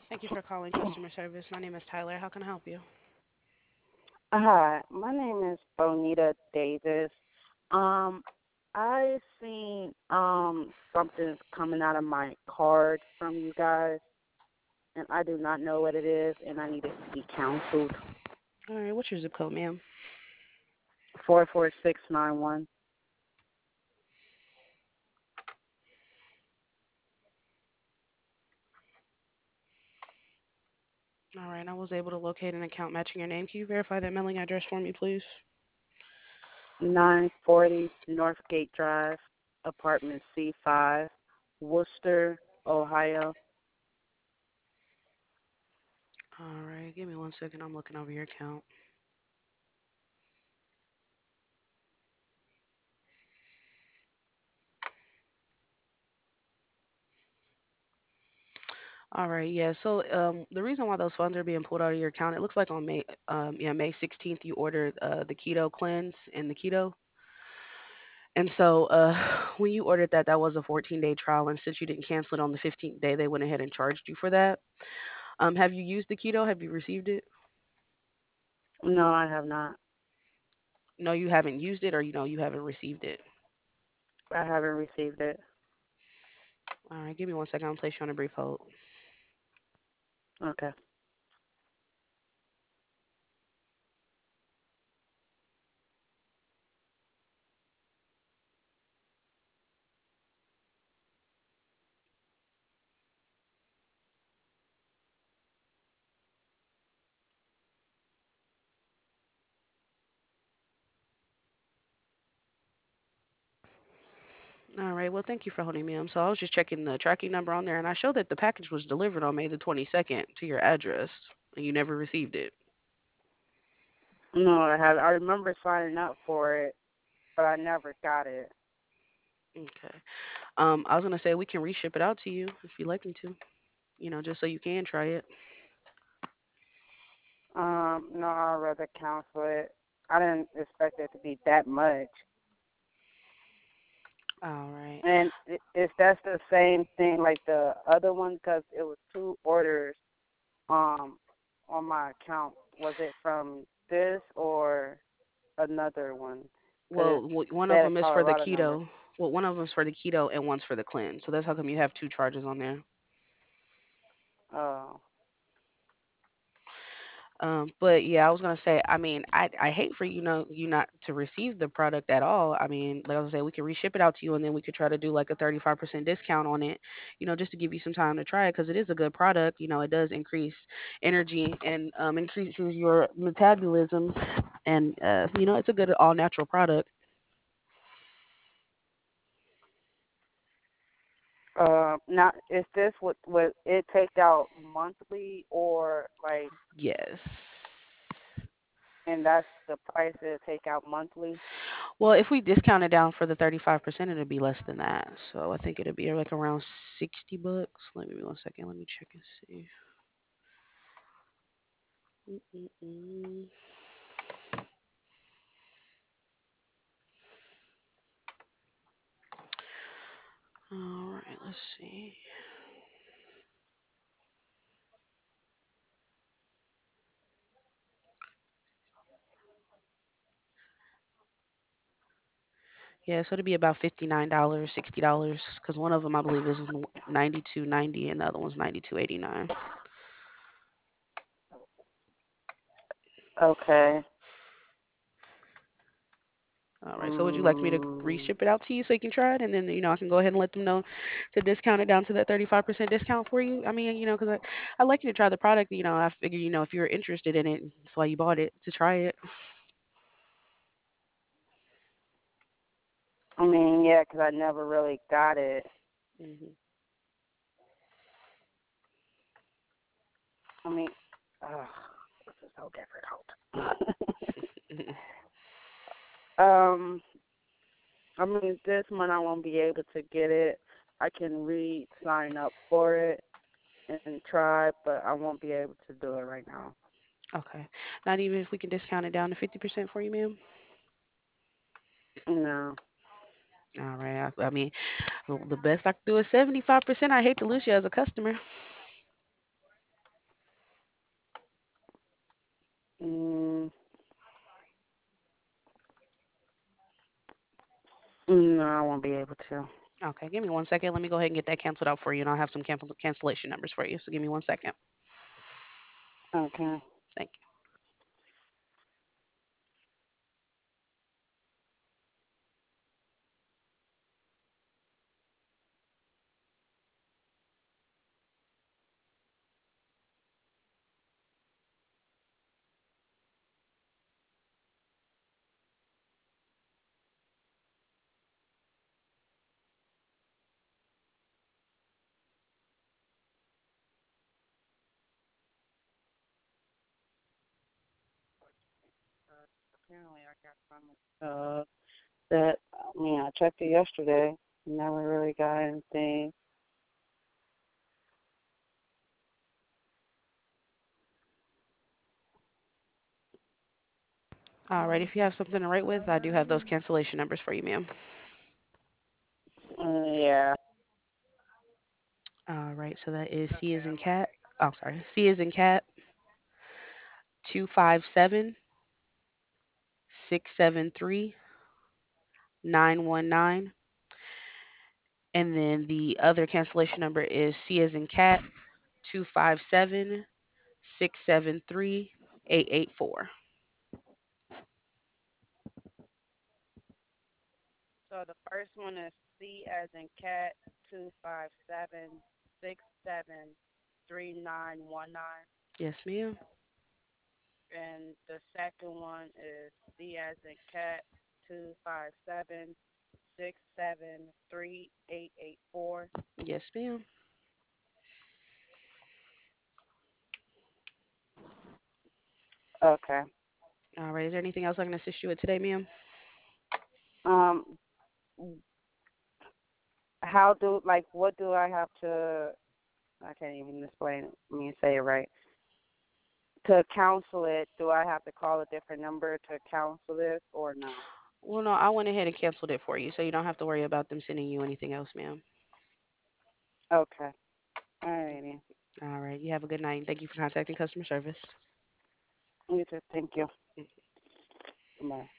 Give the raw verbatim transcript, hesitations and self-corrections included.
Thank you for calling customer service. My name is Tyler. How can I help you? Hi, my name is Bonita Davis. Um, I seen um something's coming out of my card from you guys, and I do not know what it is, and I need it to be canceled. All right, what's your zip code, ma'am? Four four six nine one. All right, I was able to locate an account matching your name. Can you verify that mailing address for me, please? Nine forty Northgate Drive, apartment C five, Worcester, Ohio. All right, give me one second. I'm looking over your account. All right, yeah. So um, the reason why those funds are being pulled out of your account, it looks like on May, um, yeah, May sixteenth, you ordered uh, the keto cleanse and the keto. And so uh, when you ordered that, that was a fourteen day trial. And since you didn't cancel it on the fifteenth day, they went ahead and charged you for that. Um, have you used the keto? Have you received it? No, I have not. No, you haven't used it, or you know you haven't received it. I haven't received it. All right, give me one second. I'll place you on a brief hold. Okay. All right. Well, thank you for holding me. Um, so I was just checking the tracking number on there, and I showed that the package was delivered on May the twenty-second to your address, and you never received it. No, I have. I remember signing up for it, but I never got it. Okay. Um, I was gonna say we can reship it out to you if you'd like me to. You know, just so you can try it. Um, no, I'd rather cancel it. I didn't expect it to be that much. All right. And i- if that's the same thing like the other one, because it was two orders um on my account. Was it from this or another one? Because it Well, w- one of said a them is for the Colorado number. keto. Well, one of them is for the keto, and one's for the cleanse. So that's how come you have two charges on there. Oh, Um, but yeah, I was gonna say, I mean, I I hate for you know you not to receive the product at all. I mean, like I was say, we can reship it out to you, and then we could try to do like a thirty-five percent discount on it, you know, just to give you some time to try it because it is a good product. You know, it does increase energy and um, increases your metabolism, and uh, you know, it's a good all natural product. uh, now is this what what it take out monthly or like, Yes. and that's the price it take out monthly? Well, if we discount it down for the thirty-five percent, it'll be less than that. So I think it'll be like around sixty bucks. Let me one second. Let me check and see. Mm-mm-mm. All right, let's see. Yeah, so it'll be about fifty-nine dollars, sixty dollars, because one of them I believe is ninety-two ninety, and the other one's ninety-two eighty-nine. Okay. All right. So would you like me to Mm, reship it out to you so you can try it, and then you know I can go ahead and let them know to discount it down to that thirty-five percent discount for you? I mean, you know, because I I like you to try the product. You know, I figure you know if you're interested in it, that's why you bought it to try it. I mean, yeah, 'cause I never really got it. Hmm. I mean, ugh, this is so difficult. um, I mean, this month I won't be able to get it. I can re-sign up for it and try, but I won't be able to do it right now. Okay. Not even if we can discount it down to fifty percent for you, ma'am. No. All right. I, I mean, the the best I can do is seventy-five percent. I hate to lose you as a customer. Mm, no, I won't be able to. Okay, give me one second. Let me go ahead and get that canceled out for you, and I'll have some cancel- cancellation numbers for you. So give me one second. Okay. Thank you. Apparently, I got some. Uh, that I mean, I checked it yesterday. Never really got anything. All right, if you have something to write with, I do have those cancellation numbers for you, ma'am. Uh, yeah. All right, so that is C is in cat. Oh, sorry. C is in cat, two five seven, six seven three, nine one nine. And then the other cancellation number is C as in cat, two five seven, six seven three, eight eight four. So the first one is C as in cat two five seven six seven three nine one nine, Yes, ma'am. and the second one is C as in cat two five seven six seven three eight eight four. Yes, ma'am. Okay. All right. Is there anything else I can assist you with today, ma'am? Um, how do like what do I have to? I can't even explain it. I mean, say it right. To counsel it, do I have to call a different number to counsel this or no? Well, no, I went ahead and canceled it for you, so you don't have to worry about them sending you anything else, ma'am. Okay. All righty. All right. You have a good night. Thank you for contacting customer service. You too. Thank you. Bye.